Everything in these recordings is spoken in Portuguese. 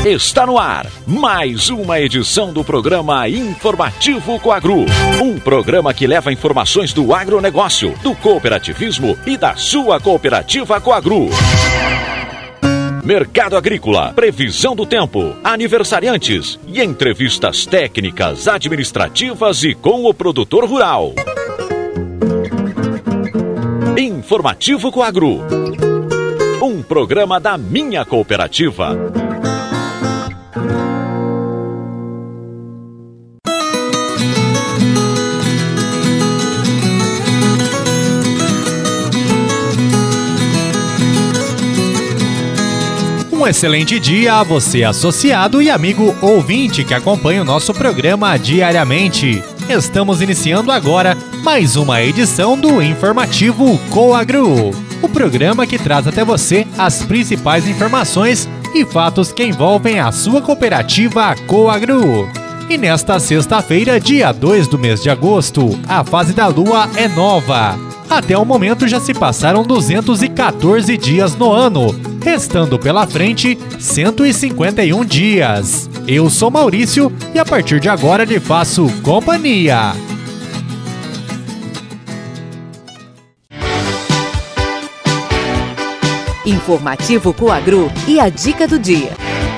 Está no ar mais uma edição do programa Informativo Coagro. Um programa que leva informações do agronegócio, do cooperativismo e da sua cooperativa Coagro. Mercado agrícola, previsão do tempo, aniversariantes e entrevistas técnicas, administrativas e com o produtor rural. Informativo Coagro. Um programa da minha cooperativa. Um excelente dia a você, associado e amigo ouvinte que acompanha o nosso programa diariamente. Estamos iniciando agora mais uma edição do Informativo Coagro, o programa que traz até você as principais informações e fatos que envolvem a sua cooperativa Coagro. E nesta sexta-feira, dia 2 do mês de agosto, a fase da lua é nova. Até o momento já se passaram 214 dias no ano, restando pela frente 151 dias. Eu sou Maurício e a partir de agora lhe faço companhia. Informativo Coagro e a dica do dia.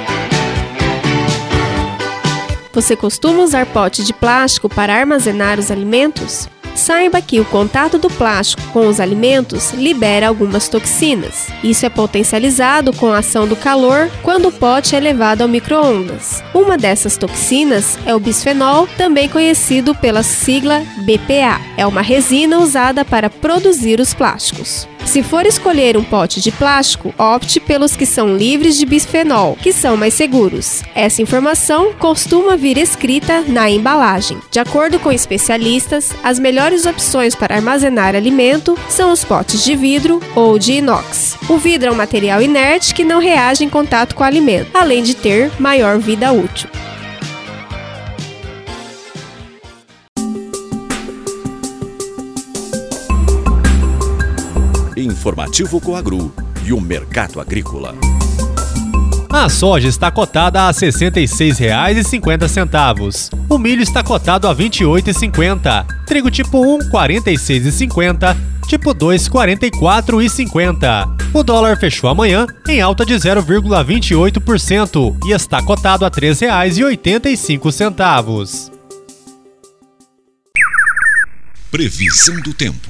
Você costuma usar pote de plástico para armazenar os alimentos? Saiba que o contato do plástico com os alimentos libera algumas toxinas. Isso é potencializado com a ação do calor quando o pote é levado ao micro-ondas. Uma dessas toxinas é o bisfenol, também conhecido pela sigla BPA. É uma resina usada para produzir os plásticos. Se for escolher um pote de plástico, opte pelos que são livres de bisfenol, que são mais seguros. Essa informação costuma vir escrita na embalagem. De acordo com especialistas, as melhores opções para armazenar alimento são os potes de vidro ou de inox. O vidro é um material inerte que não reage em contato com o alimento, além de ter maior vida útil. Informativo Coagro e o mercado agrícola. A soja está cotada a R$ 66,50. O milho está cotado a R$ 28,50. Trigo tipo 1, R$ 46,50. Tipo 2, R$ 44,50. O dólar fechou amanhã em alta de 0,28% e está cotado a R$ 3,85. Previsão do tempo.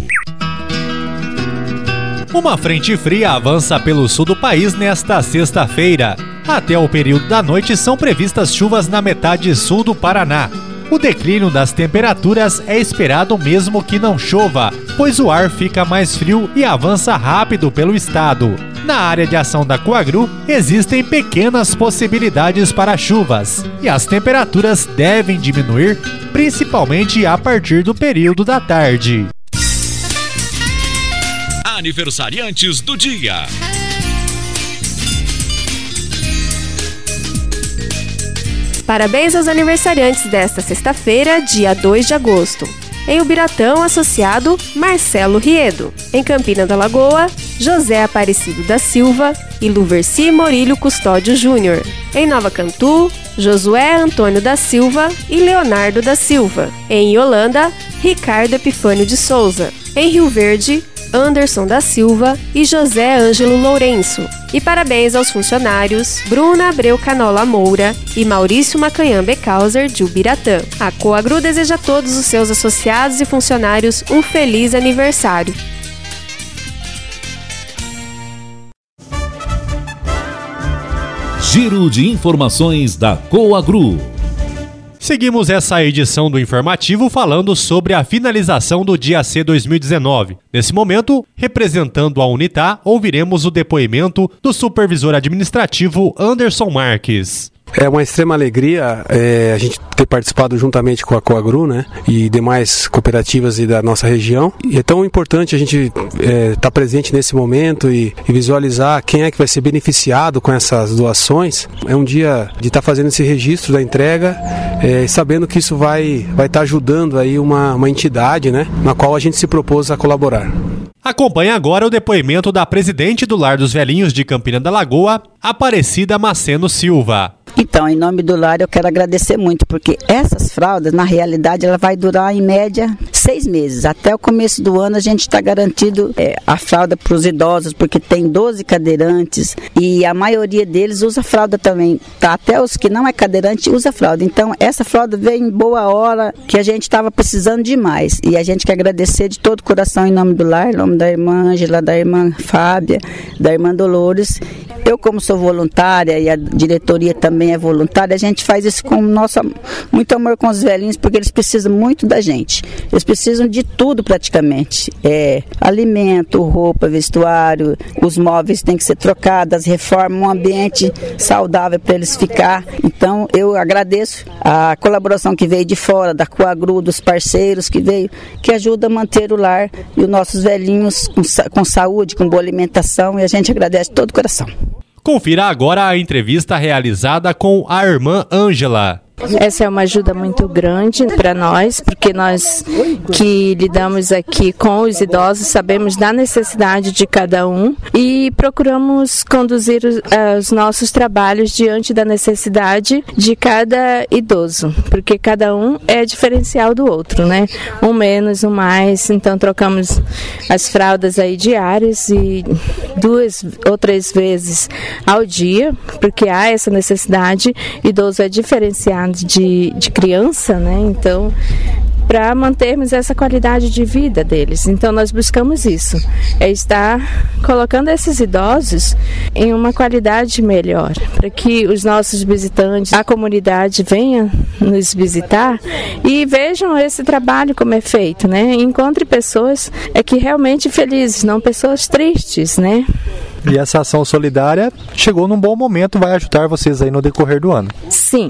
Uma frente fria avança pelo sul do país nesta sexta-feira. Até o período da noite são previstas chuvas na metade sul do Paraná. O declínio das temperaturas é esperado mesmo que não chova, pois o ar fica mais frio e avança rápido pelo estado. Na área de ação da Coagro, existem pequenas possibilidades para chuvas, e as temperaturas devem diminuir, principalmente a partir do período da tarde. Aniversariantes do dia. Parabéns aos aniversariantes desta sexta-feira, dia 2 de agosto. Em Ubiratão, associado Marcelo Riedo. Em Campina da Lagoa, José Aparecido da Silva e Luverci Morílio Custódio Júnior. Em Nova Cantu, Josué Antônio da Silva e Leonardo da Silva. Em Iolanda, Ricardo Epifânio de Souza. Em Rio Verde, Anderson da Silva e José Ângelo Lourenço. E parabéns aos funcionários Bruna Abreu Canola Moura e Maurício Macanhã Becauser de Ubiratã. A Coagro deseja a todos os seus associados e funcionários um feliz aniversário. Giro de informações da Coagro. Seguimos essa edição do Informativo falando sobre a finalização do Dia C 2019. Nesse momento, representando a Unitá, ouviremos o depoimento do supervisor administrativo Anderson Marques. É uma extrema alegria a gente ter participado juntamente com a Coagro, né, e demais cooperativas da nossa região. E é tão importante a gente estar presente nesse momento e visualizar quem é que vai ser beneficiado com essas doações. É um dia de estar fazendo esse registro da entrega, sabendo que isso vai estar ajudando aí uma entidade, né, na qual a gente se propôs a colaborar. Acompanhe agora o depoimento da presidente do Lar dos Velhinhos de Campina da Lagoa, Aparecida Maceno Silva. Então, em nome do lar, eu quero agradecer muito, porque essas fraldas, na realidade, ela vai durar em média 6 meses. Até o começo do ano a gente está garantido a fralda para os idosos, porque tem 12 cadeirantes e a maioria deles usa fralda também. Tá? Até os que não é cadeirante usa fralda. Então, essa fralda veio em boa hora, que a gente estava precisando demais. E a gente quer agradecer de todo o coração em nome do lar, em nome da irmã Ângela, da irmã Fábia, da irmã Dolores. Eu, como sou voluntária e a diretoria também é voluntária, a gente faz isso com muito amor com os velhinhos, porque eles precisam muito da gente. Eles precisam de tudo praticamente. Alimento, roupa, vestuário, os móveis têm que ser trocados, reforma, um ambiente saudável para eles ficar. Então, eu agradeço a colaboração que veio de fora, da Coagru, dos parceiros que veio, que ajuda a manter o lar e os nossos velhinhos com saúde, com boa alimentação, e a gente agradece de todo o coração. Confira agora a entrevista realizada com a irmã Ângela. Essa é uma ajuda muito grande para nós, porque nós que lidamos aqui com os idosos sabemos da necessidade de cada um e procuramos conduzir os nossos trabalhos diante da necessidade de cada idoso, porque cada um é diferencial do outro, né? Um menos, um mais, então trocamos as fraldas aí diárias e 2 ou 3 vezes ao dia, porque há essa necessidade, idoso é diferenciado de criança, né? Então, para mantermos essa qualidade de vida deles. Então, nós buscamos isso, estar colocando esses idosos em uma qualidade melhor, para que os nossos visitantes, a comunidade venha nos visitar e vejam esse trabalho como é feito, né? Encontre pessoas que realmente felizes, não pessoas tristes, né? E essa ação solidária chegou num bom momento, vai ajudar vocês aí no decorrer do ano. Sim,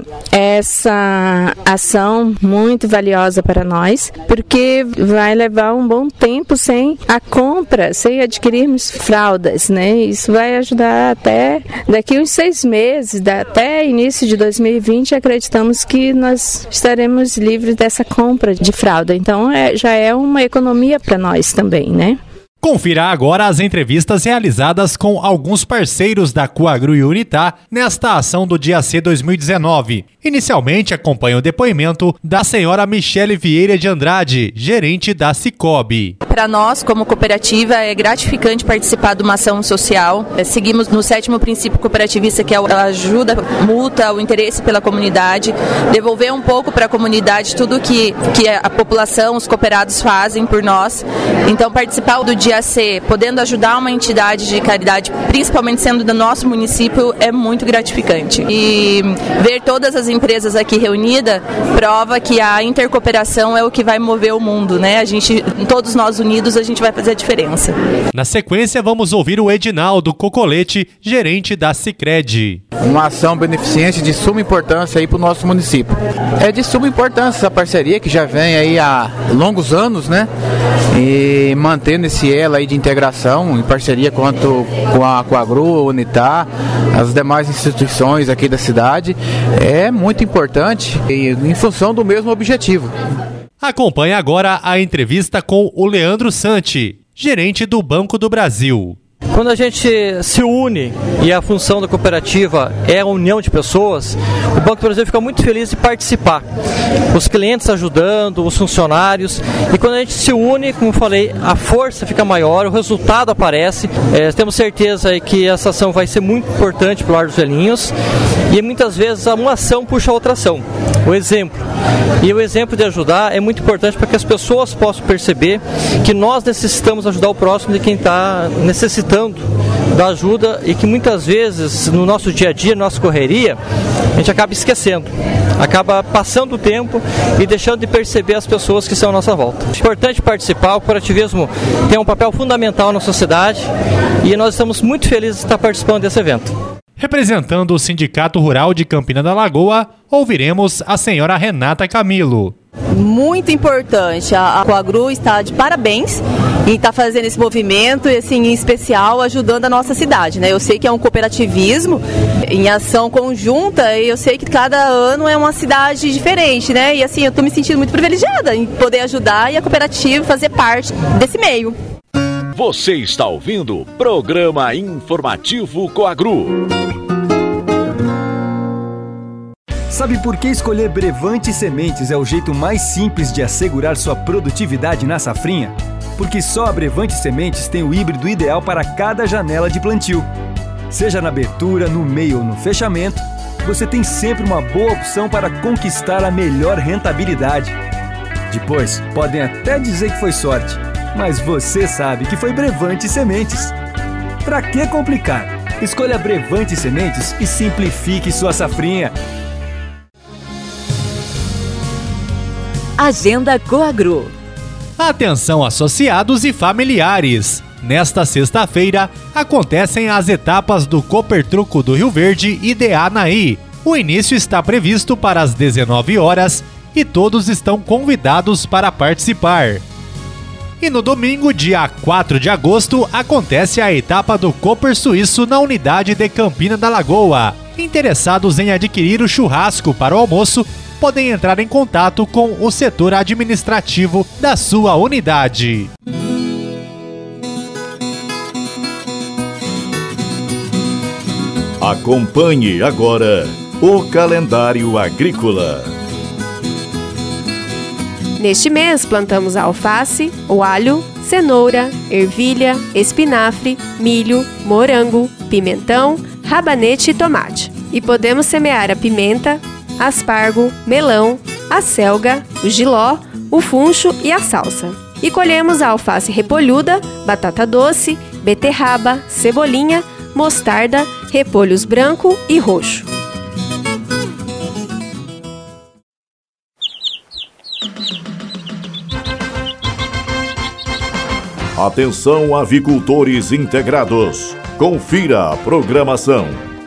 essa ação muito valiosa para nós, porque vai levar um bom tempo sem a compra, sem adquirirmos fraldas, né? Isso vai ajudar até daqui uns 6 meses, até início de 2020, acreditamos que nós estaremos livres dessa compra de fralda. Então, já é uma economia para nós também, né? Confira agora as entrevistas realizadas com alguns parceiros da Coagru e Unitá nesta ação do Dia C 2019. Inicialmente, acompanha o depoimento da senhora Michele Vieira de Andrade, gerente da Cicobi. Para nós, como cooperativa, é gratificante participar de uma ação social. Seguimos no 7º princípio cooperativista, que é a ajuda mútua, o interesse pela comunidade, devolver um pouco para a comunidade tudo que a população, os cooperados fazem por nós. Então, participar do Dia C, podendo ajudar uma entidade de caridade, principalmente sendo do nosso município, é muito gratificante. E ver todas as empresas aqui reunidas prova que a intercooperação é o que vai mover o mundo, né? Todos nós unidos, a gente vai fazer a diferença. Na sequência, vamos ouvir o Edinaldo Cocolete, gerente da Sicredi. Uma ação beneficente de suma importância aí para o nosso município. É de suma importância essa parceria que já vem aí há longos anos, né? E mantendo esse elo aí de integração, em parceria com a Coagru, Unitá, as demais instituições aqui da cidade, é muito importante e em função do mesmo objetivo. Acompanhe agora a entrevista com o Leandro Santi, gerente do Banco do Brasil. Quando a gente se une e a função da cooperativa é a união de pessoas, o Banco do Brasil fica muito feliz de participar. Os clientes ajudando, os funcionários, e quando a gente se une, como eu falei, a força fica maior, o resultado aparece. Temos certeza que essa ação vai ser muito importante para o Lar dos Velhinhos, e muitas vezes uma ação puxa a outra ação. O exemplo. E o exemplo de ajudar é muito importante para que as pessoas possam perceber que nós necessitamos ajudar o próximo de quem está necessitando da ajuda, e que muitas vezes no nosso dia a dia, na nossa correria, a gente acaba esquecendo, acaba passando o tempo e deixando de perceber as pessoas que estão à nossa volta. É importante participar, o cooperativismo tem um papel fundamental na sociedade e nós estamos muito felizes de estar participando desse evento. Representando o Sindicato Rural de Campina da Lagoa, ouviremos a senhora Renata Camilo. Muito importante, a Coagru está de parabéns e está fazendo esse movimento, e assim, em especial ajudando a nossa cidade, né? Eu sei que é um cooperativismo em ação conjunta, e eu sei que cada ano é uma cidade diferente, né? E assim, eu estou me sentindo muito privilegiada em poder ajudar e a cooperativa fazer parte desse meio. Você está ouvindo o Programa Informativo Coagru. Sabe por que escolher Brevante Sementes é o jeito mais simples de assegurar sua produtividade na safrinha? Porque só a Brevante Sementes tem o híbrido ideal para cada janela de plantio. Seja na abertura, no meio ou no fechamento, você tem sempre uma boa opção para conquistar a melhor rentabilidade. Depois, podem até dizer que foi sorte, mas você sabe que foi Brevante Sementes. Pra que complicar? Escolha Brevante Sementes e simplifique sua safrinha. Agenda Coagro. Atenção associados e familiares! Nesta sexta-feira, acontecem as etapas do Copertruco do Rio Verde e de Anaí. O início está previsto para as 19 horas e todos estão convidados para participar. E no domingo, dia 4 de agosto, acontece a etapa do Cooper Suíço na unidade de Campina da Lagoa. Interessados em adquirir o churrasco para o almoço, podem entrar em contato com o setor administrativo da sua unidade. Acompanhe agora o calendário agrícola. Neste mês, plantamos a alface, o alho, cenoura, ervilha, espinafre, milho, morango, pimentão, rabanete e tomate. E podemos semear a pimenta, aspargo, melão, a selga, o jiló, o funcho e a salsa. E colhemos a alface repolhuda, batata doce, beterraba, cebolinha, mostarda, repolhos branco e roxo. Atenção, avicultores integrados. Confira a programação.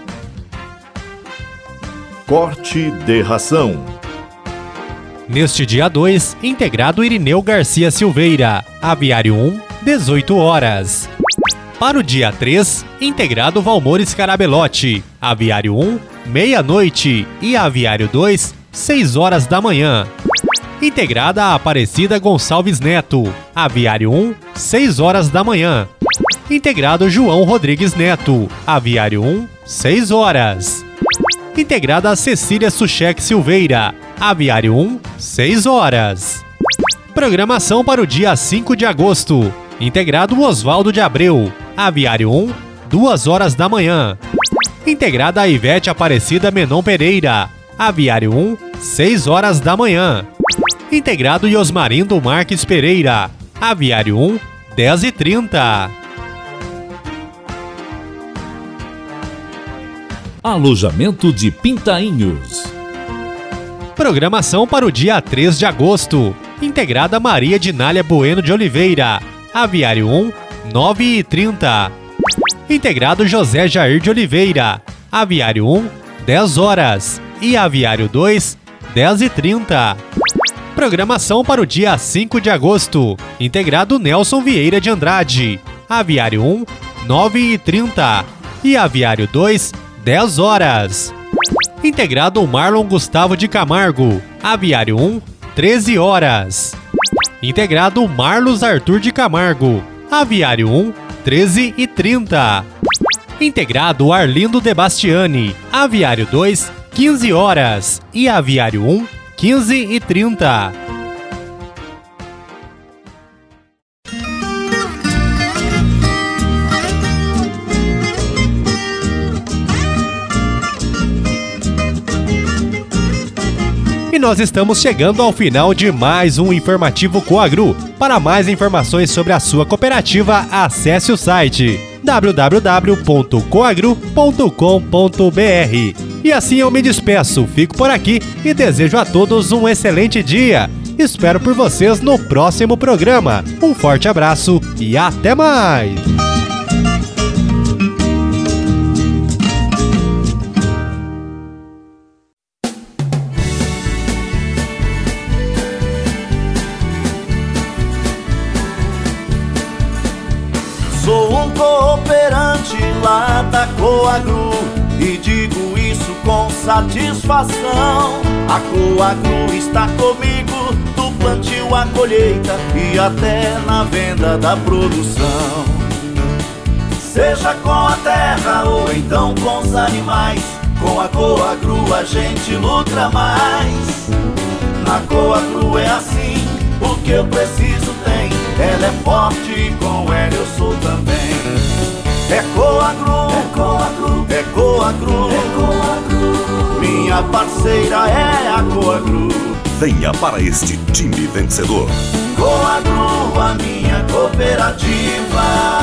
Corte de ração. Neste dia 2, integrado Irineu Garcia Silveira, Aviário 1, 18 horas. Para o dia 3, integrado Valmores Carabelotti, Aviário 1, meia-noite e Aviário 2, 6 horas da manhã. Integrada a Aparecida Gonçalves Neto, Aviário 1, 6 horas da manhã. Integrado João Rodrigues Neto, Aviário 1, 6 horas. Integrada a Cecília Suchek Silveira, Aviário 1, 6 horas. Programação para o dia 5 de agosto. Integrado Oswaldo de Abreu, Aviário 1, 2 horas da manhã. Integrada a Ivete Aparecida Menon Pereira, Aviário 1, 6 horas da manhã. Integrado Yosmarindo Marques Pereira, Aviário 1, 10h30. Alojamento de Pintainhos. Programação para o dia 3 de agosto. Integrada Maria Dinália Bueno de Oliveira, Aviário 1, 9h30. Integrado José Jair de Oliveira, Aviário 1, 10 horas. E Aviário 2, 10h30. Programação para o dia 5 de agosto. Integrado Nelson Vieira de Andrade, Aviário 1, 9h30. E Aviário 2, 10 horas. Integrado Marlon Gustavo de Camargo, Aviário 1, 13 horas. Integrado Marlos Arthur de Camargo, Aviário 1, 13h30. Integrado Arlindo de Bastiani, Aviário 2, 15 horas. E Aviário 1, 15h30. E nós estamos chegando ao final de mais um Informativo Coagro. Para mais informações sobre a sua cooperativa, acesse o site www.coagro.com.br. E assim eu me despeço, fico por aqui e desejo a todos um excelente dia. Espero por vocês no próximo programa. Um forte abraço e até mais! Sou um cooperante lá da Coagro e digo isso com satisfação. A Coagro está comigo do plantio à colheita e até na venda da produção. Seja com a terra ou então com os animais, Com a Coagro a gente lucra mais. Na Coagro é assim, o que eu preciso tem. Ela é forte, com ela eu sou também. É Coagro, é Coagro, é Coagro, é Coagro. Minha parceira é a Coagro. Venha para este time vencedor. Coagro, a minha cooperativa.